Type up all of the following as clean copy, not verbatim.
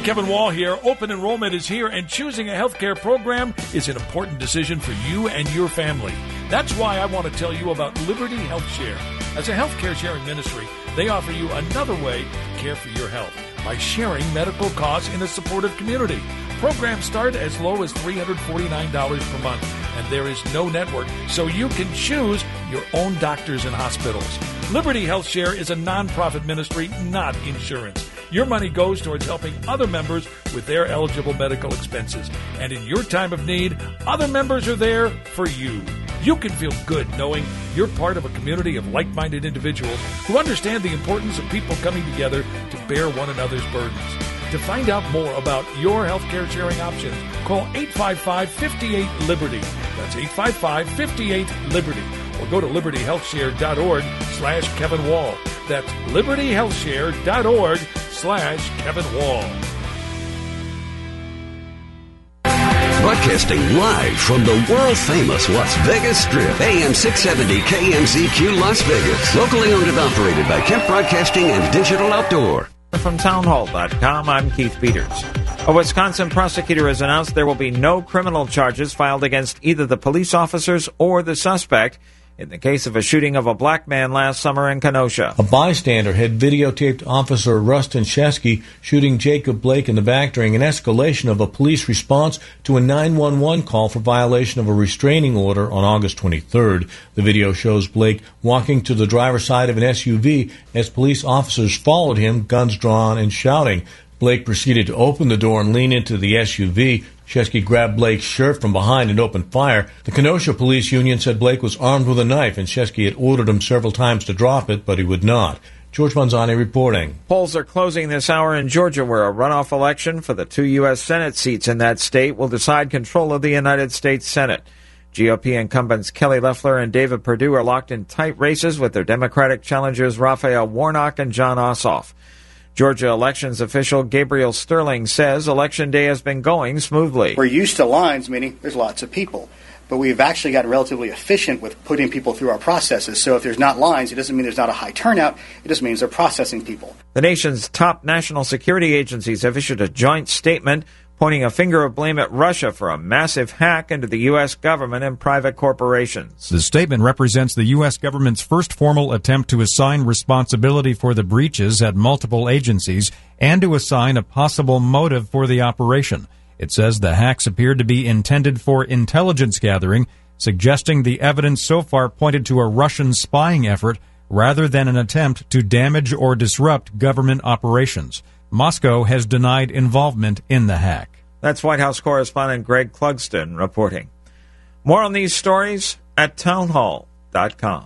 Kevin Wall here. Open enrollment is here, and choosing a healthcare program is an important decision for you and your family. That's why I want to tell you about Liberty Health Share. As a healthcare sharing ministry, they offer you another way to care for your health by sharing medical costs in a supportive community. Programs start as low as $349 per month, and there is no network, so you can choose your own doctors and hospitals. Liberty Health Share is a nonprofit ministry, not insurance. Your money goes towards helping other members with their eligible medical expenses. And in your time of need, other members are there for you. You can feel good knowing you're part of a community of like-minded individuals who understand the importance of people coming together to bear one another's burdens. To find out more about your healthcare sharing options, call 855-58-LIBERTY. That's 855-58-LIBERTY. Or go to libertyhealthshare.org/Kevin Wall. That's libertyhealthshare.org/Kevin Wall. Broadcasting live from the world-famous Las Vegas Strip, AM 670 KMZQ Las Vegas. Locally owned and operated by Kemp Broadcasting and Digital Outdoor. From townhall.com, I'm Keith Peters. A Wisconsin prosecutor has announced there will be no criminal charges filed against either the police officers or the suspect in the case of a shooting of a black man last summer in Kenosha. A bystander had videotaped Officer Rustin Chesky shooting Jacob Blake in the back during an escalation of a police response to a 911 call for violation of a restraining order on August 23rd. The video shows Blake walking to the driver's side of an SUV as police officers followed him, guns drawn and shouting. Blake proceeded to open the door and lean into the SUV. Chesky grabbed Blake's shirt from behind and opened fire. The Kenosha Police Union said Blake was armed with a knife, and Chesky had ordered him several times to drop it, but he would not. George Manzani reporting. Polls are closing this hour in Georgia, where a runoff election for the 2 U.S. Senate seats in that state will decide control of the United States Senate. GOP incumbents Kelly Loeffler and David Perdue are locked in tight races with their Democratic challengers Raphael Warnock and John Ossoff. Georgia elections official Gabriel Sterling says Election Day has been going smoothly. We're used to lines, meaning there's lots of people. But we've actually gotten relatively efficient with putting people through our processes. So if there's not lines, it doesn't mean there's not a high turnout. It just means they're processing people. The nation's top national security agencies have issued a joint statement pointing a finger of blame at Russia for a massive hack into the U.S. government and private corporations. The statement represents the U.S. government's first formal attempt to assign responsibility for the breaches at multiple agencies and to assign a possible motive for the operation. It says the hacks appeared to be intended for intelligence gathering, suggesting the evidence so far pointed to a Russian spying effort rather than an attempt to damage or disrupt government operations. Moscow has denied involvement in the hack. That's White House correspondent Greg Clugston reporting. More on these stories at townhall.com.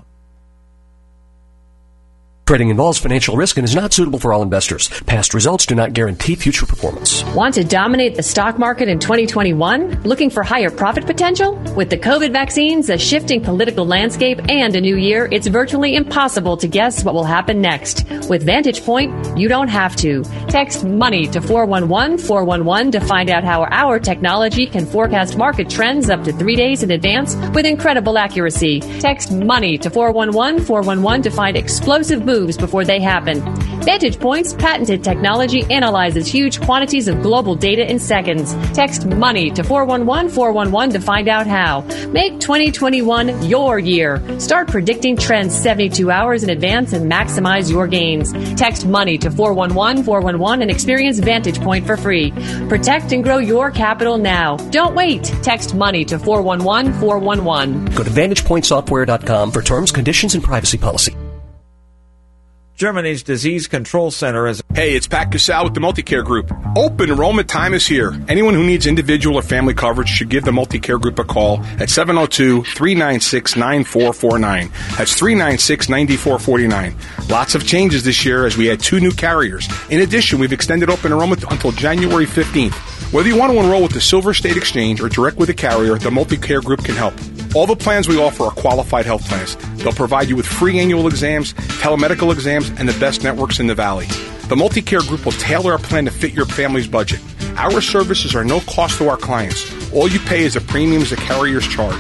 Trading involves financial risk and is not suitable for all investors. Past results do not guarantee future performance. Want to dominate the stock market in 2021? Looking for higher profit potential? With the COVID vaccines, a shifting political landscape, and a new year, it's virtually impossible to guess what will happen next. With Vantage Point, you don't have to. Text MONEY to 411-411 to find out how our technology can forecast market trends up to 3 days in advance with incredible accuracy. Text MONEY to 411-411 to find explosive moves before they happen. Vantage Point's patented technology analyzes huge quantities of global data in seconds. Text MONEY to 411-411 to find out how. Make 2021 your year. Start predicting trends 72 hours in advance and maximize your gains. Text MONEY to 411-411 and experience Vantage Point for free. Protect and grow your capital now. Don't wait. Text MONEY to 411-411. Go to VantagePointSoftware.com for terms, conditions, and privacy policy. Germany's Disease Control Center is... Hey, it's Pat Casal with the Multicare Group. Open enrollment time is here. Anyone who needs individual or family coverage should give the Multicare Group a call at 702-396-9449. That's 396-9449. Lots of changes this year as we add 2 new carriers. In addition, we've extended open enrollment until January 15th. Whether you want to enroll with the Silver State Exchange or direct with a carrier, the Multicare Group can help. All the plans we offer are qualified health plans. They'll provide you with free annual exams, telemedical exams, and the best networks in the Valley. The Multicare Group will tailor a plan to fit your family's budget. Our services are no cost to our clients. All you pay is the premiums the carriers charge.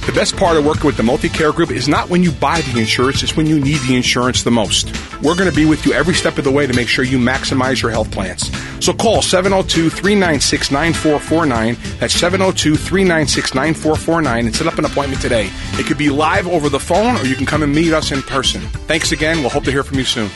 The best part of working with the Multi-Care Group is not when you buy the insurance, it's when you need the insurance the most. We're going to be with you every step of the way to make sure you maximize your health plans. So call 702-396-9449. That's 702-396-9449 and set up an appointment today. It could be live over the phone or you can come and meet us in person. Thanks again. We'll hope to hear from you soon.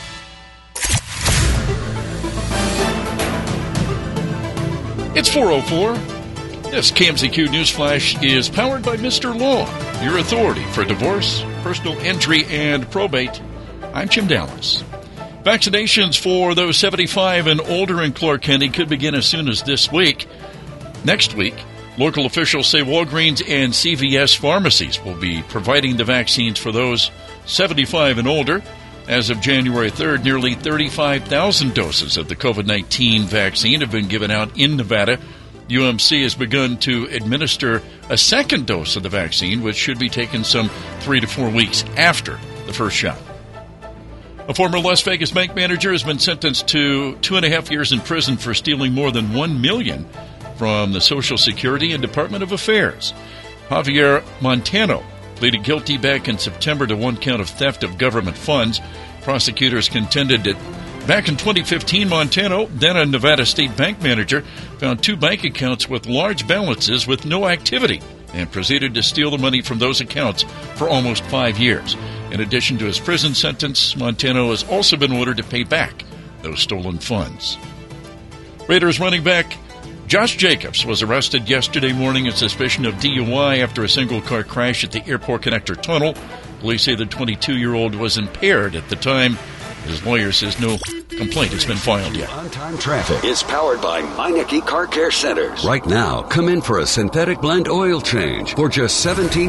It's 4:04. This KMZQ Newsflash is powered by Mr. Law, your authority for divorce, personal injury, and probate. I'm Jim Dallas. Vaccinations for those 75 and older in Clark County could begin as soon as this week. Next week, local officials say Walgreens and CVS pharmacies will be providing the vaccines for those 75 and older. As of January 3rd, nearly 35,000 doses of the COVID-19 vaccine have been given out in Nevada. UMC has begun to administer a second dose of the vaccine, which should be taken some 3 to 4 weeks after the first shot. A former Las Vegas bank manager has been sentenced to 2.5 years in prison for stealing more than $1 million from the Social Security and Department of Affairs. Javier Montano pleaded guilty back in September to one count of theft of government funds. Prosecutors contended that back in 2015, Montano, then a Nevada State bank manager, found 2 bank accounts with large balances with no activity and proceeded to steal the money from those accounts for almost 5 years. In addition to his prison sentence, Montano has also been ordered to pay back those stolen funds. Raiders running back Josh Jacobs was arrested yesterday morning in suspicion of DUI after a single-car crash at the Airport Connector Tunnel. Police say the 22-year-old was impaired at the time. His lawyer says no complaint has been filed yet. On-time traffic is powered by Meineke Car Care Centers. Right now, come in for a synthetic blend oil change for just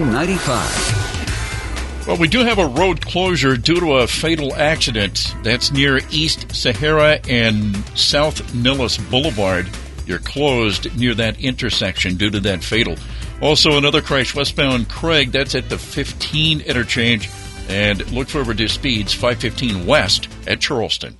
$17.95. Well, we do have a road closure due to a fatal accident. That's near East Sahara and South Nilles Boulevard. You're closed near that intersection due to that fatal. Also, another crash westbound Craig. That's at the 15 interchange. And look for reduced speeds, 515 west at Charleston.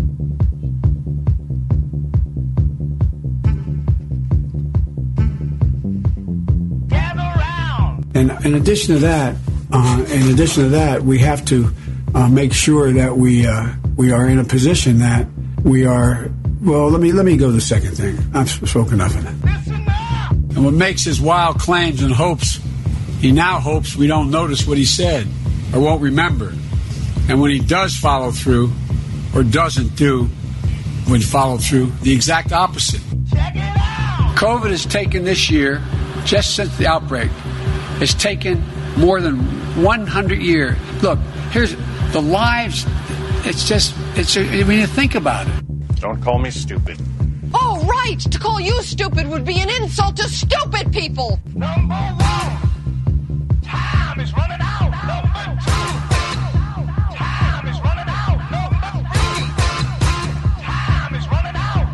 And in addition to that, we have to make sure that we are in a position that we are. Well, let me go to the second thing. I've spoken enough of that. And what makes his wild claims and hopes, he now hopes we don't notice what he said or won't remember. And when he does follow through or doesn't do when follow through, the exact opposite. Check it out. COVID has taken this year, just since the outbreak, has taken more than 100 years. Look, here's the lives. When you think about it. Don't call me stupid. Oh, right. To call you stupid would be an insult to stupid people. Number 1. Time is running out. Number 2. Time is running out. Number 3. Time is running out.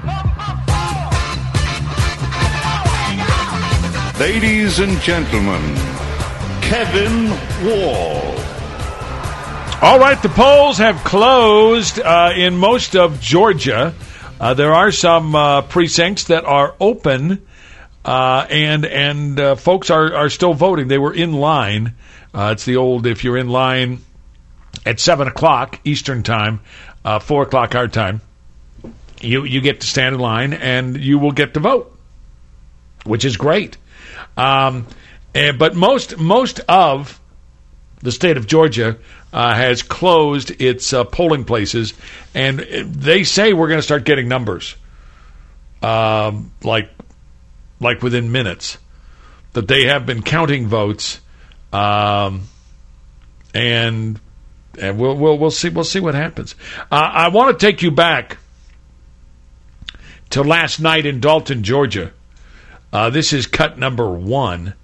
Number 4. Ladies and gentlemen, Kevin Wall. All right, the polls have closed in most of Georgia. There are some precincts that are open, and folks are still voting. They were in line. It's the old, if you're in line at 7 o'clock Eastern time, 4 o'clock our time, you get to stand in line and you will get to vote, which is great. But most of the state of Georgia has closed its polling places, and they say we're going to start getting numbers, like within minutes, that they have been counting votes, and we'll see what happens. I want to take you back to last night in Dalton, Georgia. This is cut number 1.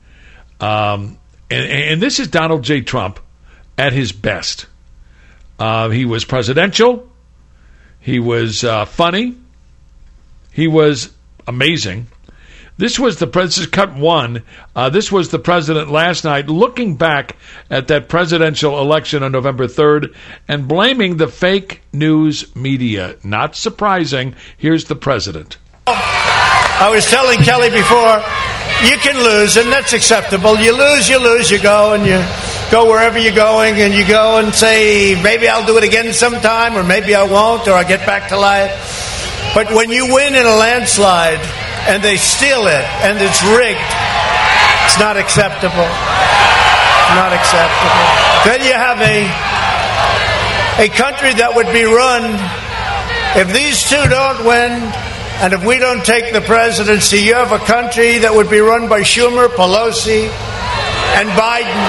And this is Donald J. Trump at his best. He was presidential. He was funny. He was amazing. This is cut 1. This was the president last night looking back at that presidential election on November 3rd and blaming the fake news media. Not surprising. Here's the president. I was telling Kelly before, you can lose, and that's acceptable. You lose, you go, and you go wherever you're going, and you go and say, maybe I'll do it again sometime, or maybe I won't, or I'll get back to life. But when you win in a landslide, and they steal it, and it's rigged, it's not acceptable. It's not acceptable. Then you have a country that would be run, if these two don't win, and if we don't take the presidency, you have a country that would be run by Schumer, Pelosi, and Biden.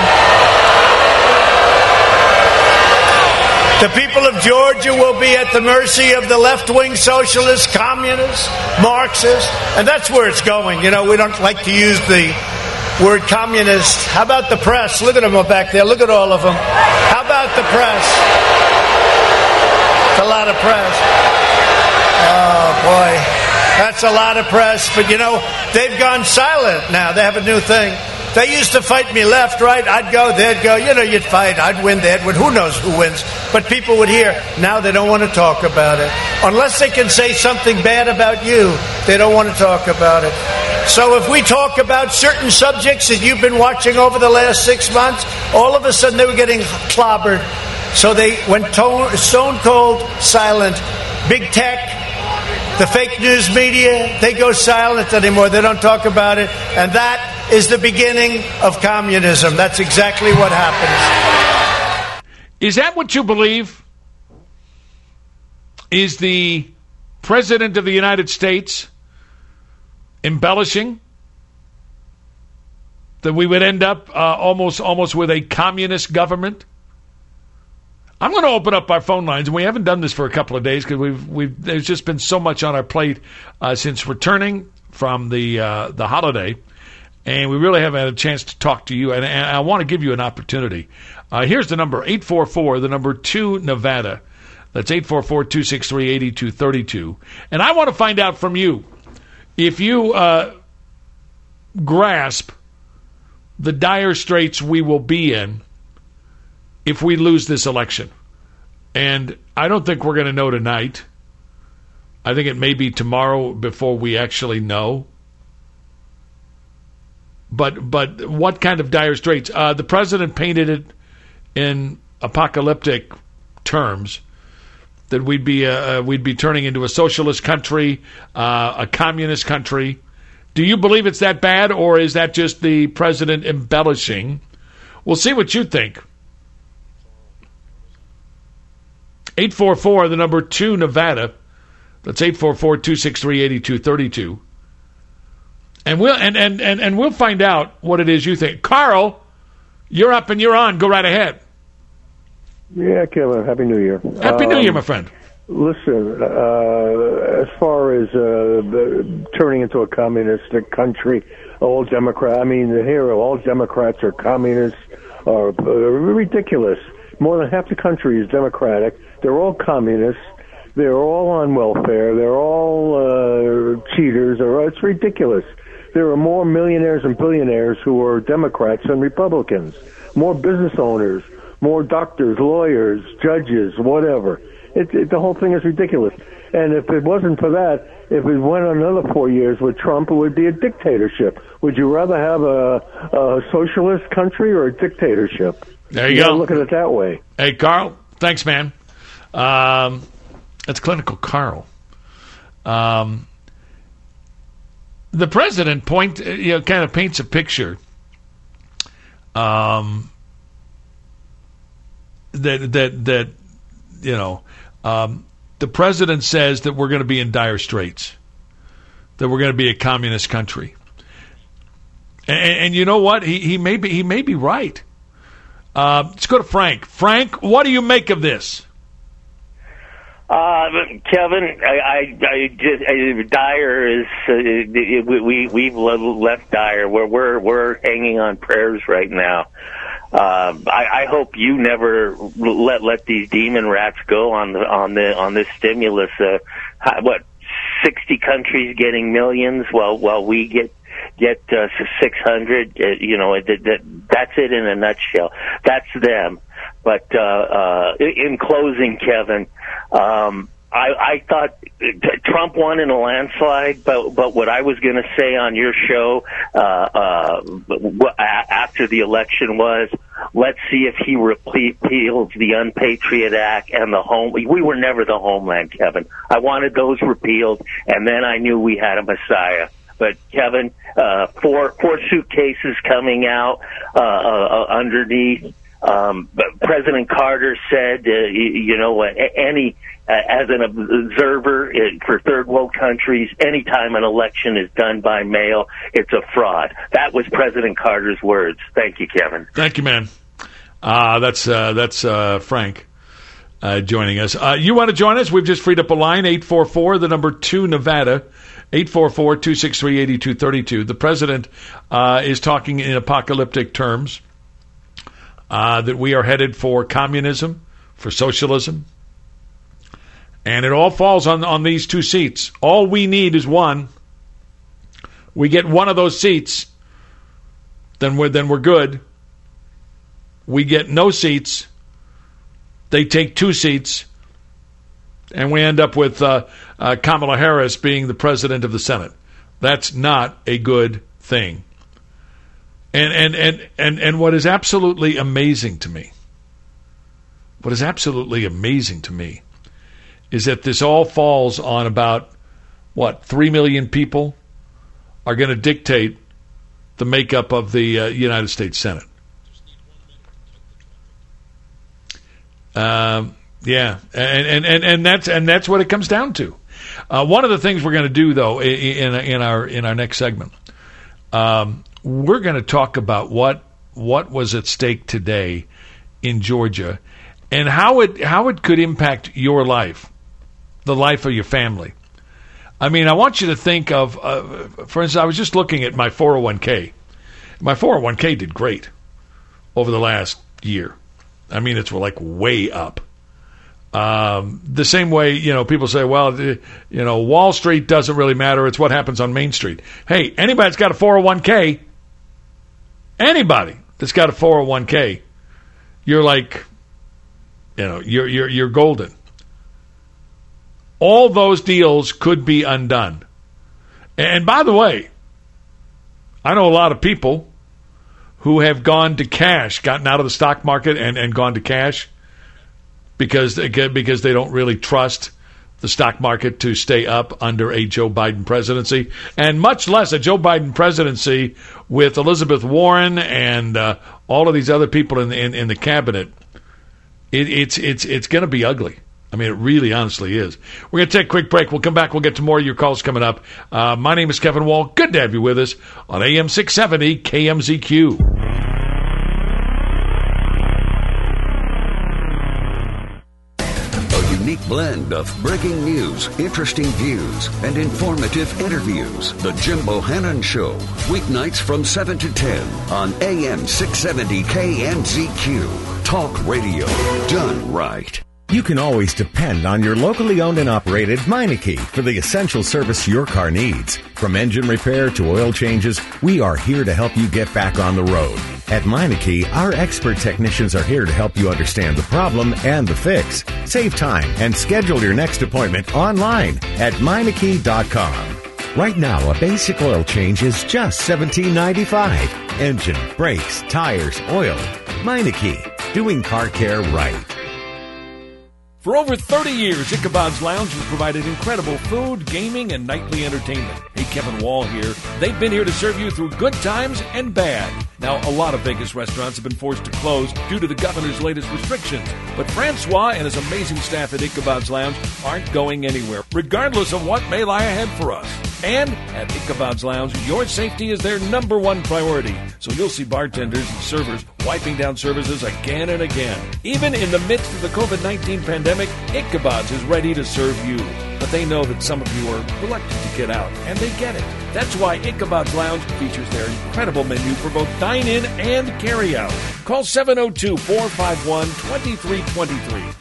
The people of Georgia will be at the mercy of the left-wing socialists, communists, Marxists, and that's where it's going. You know, we don't like to use the word communist. How about the press? Look at them back there. Look at all of them. How about the press? It's a lot of press. Oh, boy. That's a lot of press. But, you know, they've gone silent now. They have a new thing. They used to fight me left, right? I'd go, they'd go. You know, you'd fight. I'd win, they'd win. Who knows who wins? But people would hear. Now they don't want to talk about it. Unless they can say something bad about you, they don't want to talk about it. So if we talk about certain subjects that you've been watching over the last 6 months, all of a sudden they were getting clobbered. So they went stone cold silent. Big tech, the fake news media, they go silent anymore. They don't talk about it. And that is the beginning of communism. That's exactly what happens. Is that what you believe? Is the President of the United States embellishing? That we would end up almost with a communist government? I'm going to open up our phone lines, and we haven't done this for a couple of days because there's just been so much on our plate since returning from the holiday, and we really haven't had a chance to talk to you, and I want to give you an opportunity. Here's the number, 844, the number 2 Nevada. That's 844-263-8232. And I want to find out from you if you grasp the dire straits we will be in if we lose this election. And I don't think we're going to know tonight. I think it may be tomorrow before we actually know. But what kind of dire straits? The president painted it in apocalyptic terms that we'd be turning into a socialist country, a communist country. Do you believe it's that bad, or is that just the president embellishing? We'll see what you think. 844, the number 2 Nevada. That's 844-263-8232. And we'll find out what it is you think. Carl, you're up and you're on. Go right ahead. Yeah, Kevin. Happy New Year. Happy New Year, my friend. Listen, as far as turning into a communistic country, all Democrats, all Democrats are communists, are ridiculous. More than half the country is Democratic. They're all communists. They're all on welfare. They're all cheaters. It's ridiculous. There are more millionaires and billionaires who are Democrats than Republicans. More business owners, more doctors, lawyers, judges, whatever. The whole thing is ridiculous. And if it wasn't for that, if it went another 4 years with Trump, it would be a dictatorship. Would you rather have a socialist country or a dictatorship? There you go. Look at it that way. Hey, Carl. Thanks, man. That's Clinical Carl. The president kind of paints a picture that the president says that we're going to be in dire straits, that we're going to be a communist country, and you know what? He may be right. Let's go to Frank. Frank, what do you make of this? Kevin, Dyer is we've left Dyer. We're hanging on prayers right now. I hope you never let these demon rats go on this stimulus. 60 countries getting millions while we get 600. That's it in a nutshell. That's them. But in closing, Kevin, I thought Trump won in a landslide, but what I was going to say on your show after the election was, let's see if he repeals the Unpatriot Act and the home. We were never the homeland, Kevin. I wanted those repealed, and then I knew we had a Messiah. But Kevin, four suitcases coming out underneath. President Carter said, as an observer for third world countries, anytime an election is done by mail, it's a fraud. That was President Carter's words. Thank you, Kevin. Thank you, man. That's Frank joining us. You want to join us? We've just freed up a line, 844, the number 2 Nevada, 844-263-8232. The president is talking in apocalyptic terms that we are headed for communism, for socialism. And it all falls on these 2 seats. All we need is one. We get one of those seats, then we're good. We get no seats. They take 2 seats, and we end up with Kamala Harris being the president of the Senate. That's not a good thing. And what is absolutely amazing to me, is that this all falls on about, 3 million people are going to dictate the makeup of the United States Senate. And that's what it comes down to. One of the things we're going to do, though, in our next segment, we're going to talk about what was at stake today in Georgia and how it could impact your life, the life of your family. I mean, I want you to think of, for instance, I was just looking at my 401k. My 401k did great over the last year. I mean, it's way up. The same way, people say, well, Wall Street doesn't really matter. It's what happens on Main Street. Hey, anybody that's got a 401k, you're you're golden. All those deals could be undone. And by the way, I know a lot of people who have gone to cash, gotten out of the stock market and gone to cash because they don't really trust the stock market to stay up under a Joe Biden presidency, and much less a Joe Biden presidency with Elizabeth Warren and all of these other people in the cabinet. It's going to be ugly. I mean, it really honestly is. We're going to take a quick break. We'll come back. We'll get to more of your calls coming up. My name is Kevin Wall. Good to have you with us on AM 670 KMZQ. Unique blend of breaking news, interesting views, and informative interviews. The Jim Bohannon Show, weeknights from 7 to 10 on AM 670 KMZQ. Talk radio done right. You can always depend on your locally owned and operated Meineke for the essential service your car needs. From engine repair to oil changes, we are here to help you get back on the road. At Meineke, our expert technicians are here to help you understand the problem and the fix. Save time and schedule your next appointment online at Meineke.com. Right now, a basic oil change is just $17.95. Engine, brakes, tires, oil. Meineke, doing car care right. For over 30 years, Ichabod's Lounge has provided incredible food, gaming, and nightly entertainment. Hey, Kevin Wall here. They've been here to serve you through good times and bad. Now, a lot of Vegas restaurants have been forced to close due to the governor's latest restrictions. But Francois and his amazing staff at Ichabod's Lounge aren't going anywhere, regardless of what may lie ahead for us. And at Ichabod's Lounge, your safety is their number one priority. So you'll see bartenders and servers wiping down services again and again. Even in the midst of the COVID-19 pandemic, Ichabod's is ready to serve you. But they know that some of you are reluctant to get out, and they get it. That's why Ichabod's Lounge features their incredible menu for both dine-in and carry-out. Call 702-451-2323.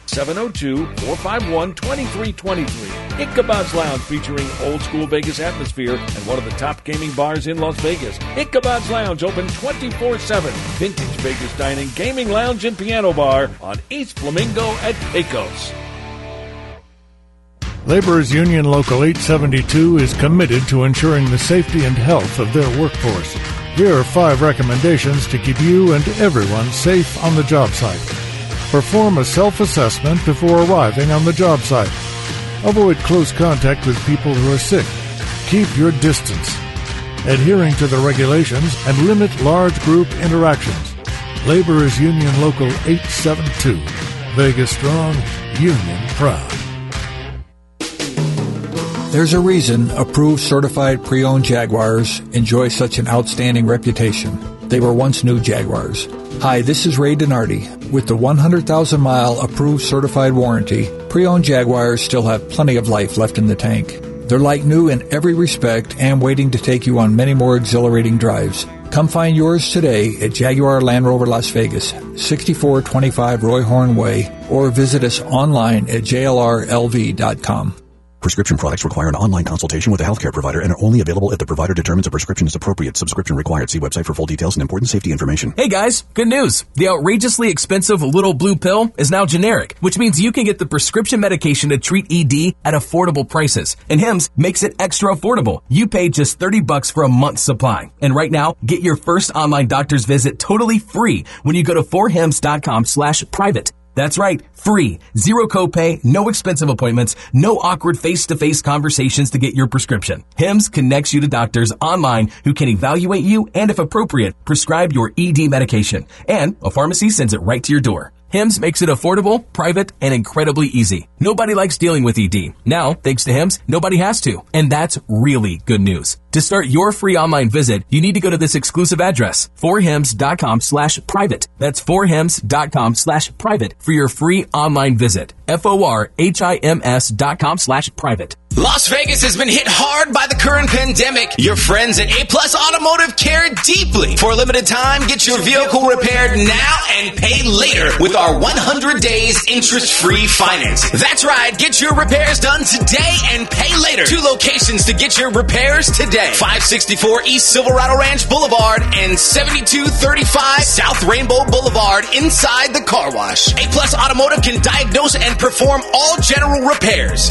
702-451-2323. Ichabod's Lounge, featuring old-school Vegas atmosphere and one of the top gaming bars in Las Vegas. Ichabod's Lounge, open 24/7. Vintage Vegas dining, gaming lounge, and piano bar on East Flamingo at Pecos. Laborers Union Local 872 is committed to ensuring the safety and health of their workforce. Here are 5 recommendations to keep you and everyone safe on the job site. Perform a self-assessment before arriving on the job site. Avoid close contact with people who are sick. Keep your distance. Adhering to the regulations and limit large group interactions. Laborers Union Local 872. Vegas strong, union proud. There's a reason approved certified pre-owned Jaguars enjoy such an outstanding reputation. They were once new Jaguars. Hi, this is Ray Donardi. With the 100,000-mile approved certified warranty, pre-owned Jaguars still have plenty of life left in the tank. They're like new in every respect and waiting to take you on many more exhilarating drives. Come find yours today at Jaguar Land Rover Las Vegas, 6425 Roy Horn Way, or visit us online at jlrlv.com. Prescription products require an online consultation with a healthcare provider and are only available if the provider determines a prescription is appropriate. Subscription required. See website for full details and important safety information. Hey guys, good news. The outrageously expensive little blue pill is now generic, which means you can get the prescription medication to treat ED at affordable prices. And Hims makes it extra affordable. You pay just $30 for a month's supply. And right now, get your first online doctor's visit totally free when you go to forhims.com/private. That's right, free, zero copay, no expensive appointments, no awkward face-to-face conversations to get your prescription. Hims connects you to doctors online who can evaluate you and, if appropriate, prescribe your ED medication. And a pharmacy sends it right to your door. Hims makes it affordable, private, and incredibly easy. Nobody likes dealing with ED. Now, thanks to Hims, nobody has to. And that's really good news. To start your free online visit, you need to go to this exclusive address, forhims.com/private. That's forhims.com/private for your free online visit. forhims.com/private. Las Vegas has been hit hard by the current pandemic. Your friends at A Plus Automotive care deeply. For a limited time, get your vehicle repaired now and pay later with our 100 days interest-free finance. That's right. Get your repairs done today and pay later. 2 locations to get your repairs today. 564 East Silverado Ranch Boulevard and 7235 South Rainbow Boulevard inside the car wash. A Plus Automotive can diagnose and perform all general repairs.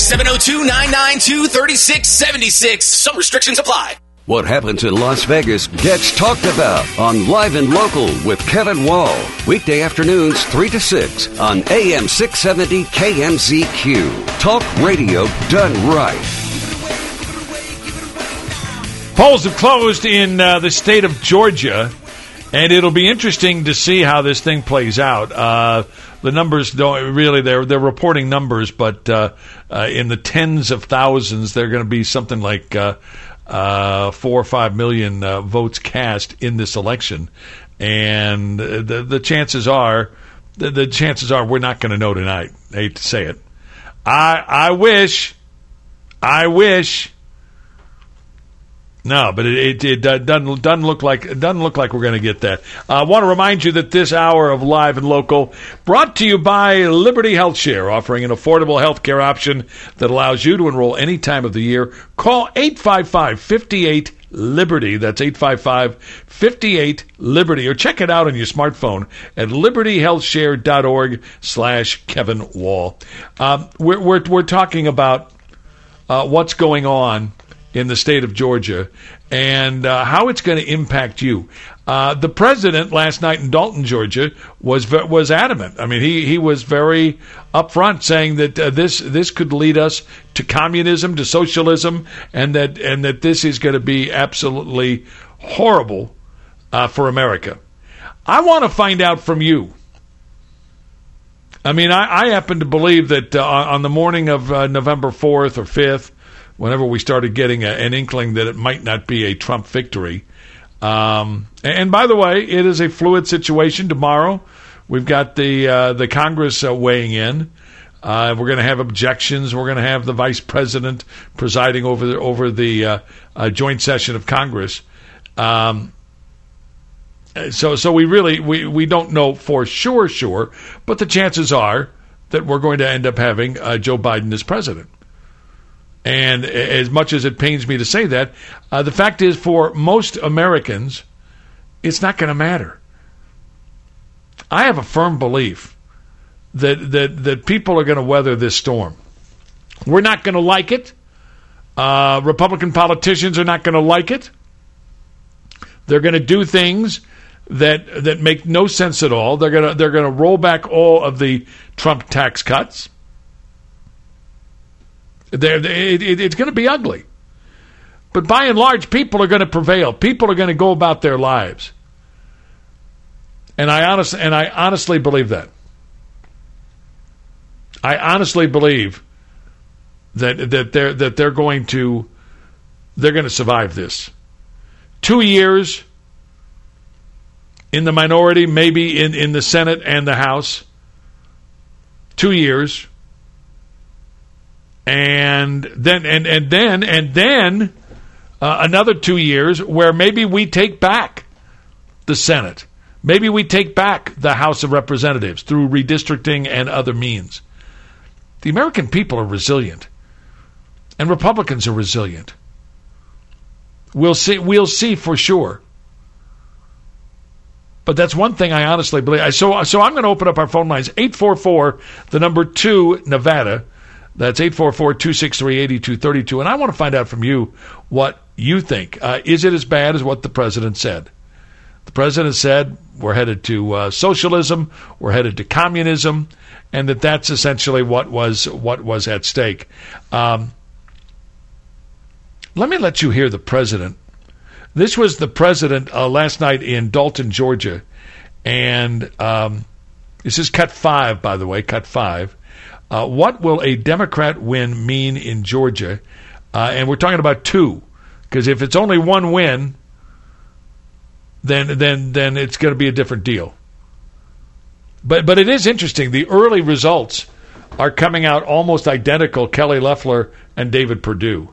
702-992-3676. Some restrictions apply. What happens in Las Vegas gets talked about on Live and Local with Kevin Wall. Weekday afternoons 3 to 6 on AM 670 KMZQ. Talk radio done right. Polls have closed in the state of Georgia, and it'll be interesting to see how this thing plays out. The numbers don't really, they're reporting numbers, but in the tens of thousands, they're going to be something like 4 or 5 million votes cast in this election. And the chances are, we're not going to know tonight. I hate to say it. I wish. No, but it doesn't look like we're going to get that. I want to remind you that this hour of Live and Local brought to you by Liberty Health Share, offering an affordable health care option that allows you to enroll any time of the year. Call 855-58-LIBERTY. That's 855-58-LIBERTY, or check it out on your smartphone at libertyhealthshare.org/Kevin Wall. We're talking about what's going on in the state of Georgia and how it's going to impact you. The president last night in Dalton, Georgia, was adamant. I mean, he was very upfront, saying that this could lead us to communism, to socialism, and that this is going to be absolutely horrible for America. I want to find out from you. I mean, I happen to believe that on the morning of November 4th or 5th, whenever we started getting an inkling that it might not be a Trump victory. And by the way, it is a fluid situation. Tomorrow, we've got the Congress weighing in. We're going to have objections. We're going to have the vice president presiding over the joint session of Congress. So we don't know for sure, but the chances are that we're going to end up having Joe Biden as president. And as much as it pains me to say that, the fact is, for most Americans, it's not going to matter. I have a firm belief that people are going to weather this storm. We're not going to like it. Republican politicians are not going to like it. They're going to do things that make no sense at all. They're going to roll back all of the Trump tax cuts. It's going to be ugly. But by and large, people are going to prevail. People are going to go about their lives. And I honestly believe that. I honestly believe that they're going to survive this. 2 years in the minority, maybe in the Senate and the House. 2 years. And then another 2 years where maybe we take back the Senate. Maybe we take back the House of Representatives through redistricting and other means. The American people are resilient. And Republicans are resilient. We'll see for sure. But that's one thing I honestly believe. So I'm going to open up our phone lines. 844, the number 2, Nevada. That's 844-263-8232. And I want to find out from you what you think. Is it as bad as what the president said? The president said we're headed to socialism, we're headed to communism, and that's essentially what was at stake. Let me let you hear the president. This was the president last night in Dalton, Georgia, and this is cut 5, by the way, cut 5. What will a Democrat win mean in Georgia? And we're talking about 2, because if it's only 1 win, then it's going to be a different deal. But it is interesting. The early results are coming out almost identical. Kelly Loeffler and David Perdue.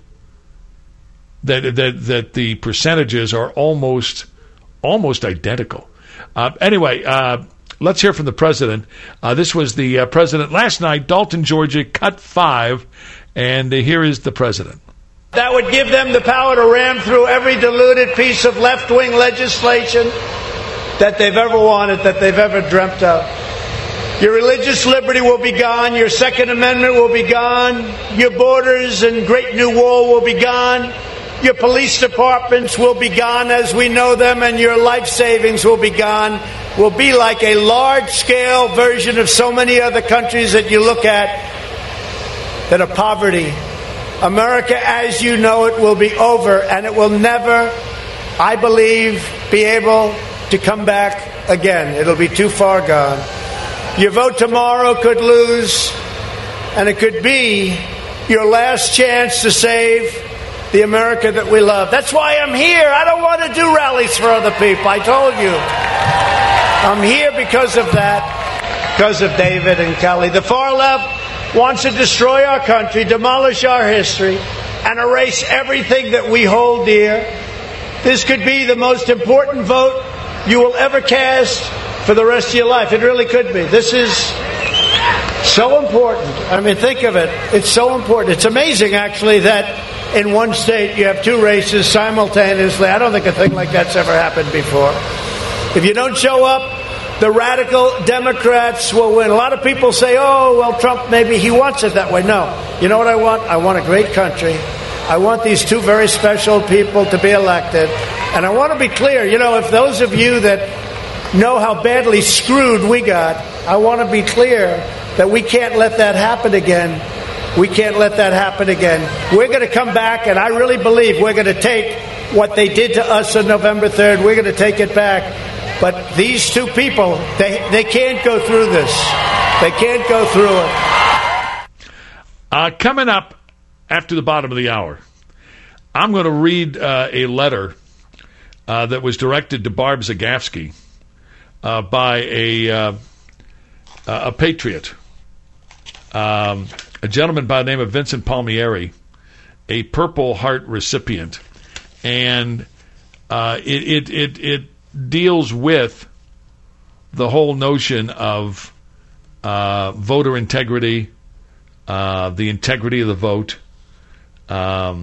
That the percentages are almost identical. Anyway, let's hear from the president. This was the president last night, Dalton, Georgia, cut 5, and here is the president. That would give them the power to ram through every diluted piece of left-wing legislation that they've ever wanted, that they've ever dreamt of. Your religious liberty will be gone. Your Second Amendment will be gone. Your borders and Great New Wall will be gone. Your police departments will be gone as we know them, and your life savings will be gone. Will be like a large-scale version of so many other countries that you look at that are poverty. America, as you know it, will be over, and it will never, I believe, be able to come back again. It'll be too far gone. Your vote tomorrow could lose, and it could be your last chance to save the America that we love. That's why I'm here. I don't want to do rallies for other people. I told you. I'm here because of that, because of David and Kelly. The far left wants to destroy our country, demolish our history, and erase everything that we hold dear. This could be the most important vote you will ever cast for the rest of your life. It really could be. This is so important. I mean, think of it. It's so important. It's amazing, actually, that in one state you have 2 races simultaneously. I don't think a thing like that's ever happened before. If you don't show up, the radical Democrats will win. A lot of people say, oh, well, Trump, maybe he wants it that way. No. You know what I want? I want a great country. I want these 2 very special people to be elected. And I want to be clear, if those of you that know how badly screwed we got, I want to be clear that we can't let that happen again. We can't let that happen again. We're going to come back, and I really believe we're going to take what they did to us on November 3rd. We're going to take it back. But these 2 people, they can't go through this. They can't go through it. Coming up after the bottom of the hour, I'm going to read a letter that was directed to Barb Zagafsky by a patriot, a gentleman by the name of Vincent Palmieri, a Purple Heart recipient, and it deals with the whole notion of voter integrity, the integrity of the vote, but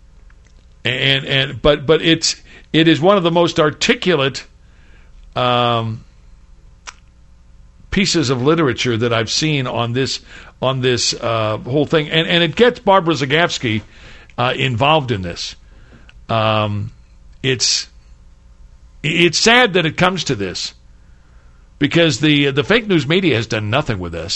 it is one of the most articulate pieces of literature that I've seen on this whole thing, and it gets Barbara Zagafsky involved in this. It's sad that it comes to this, because the fake news media has done nothing with this.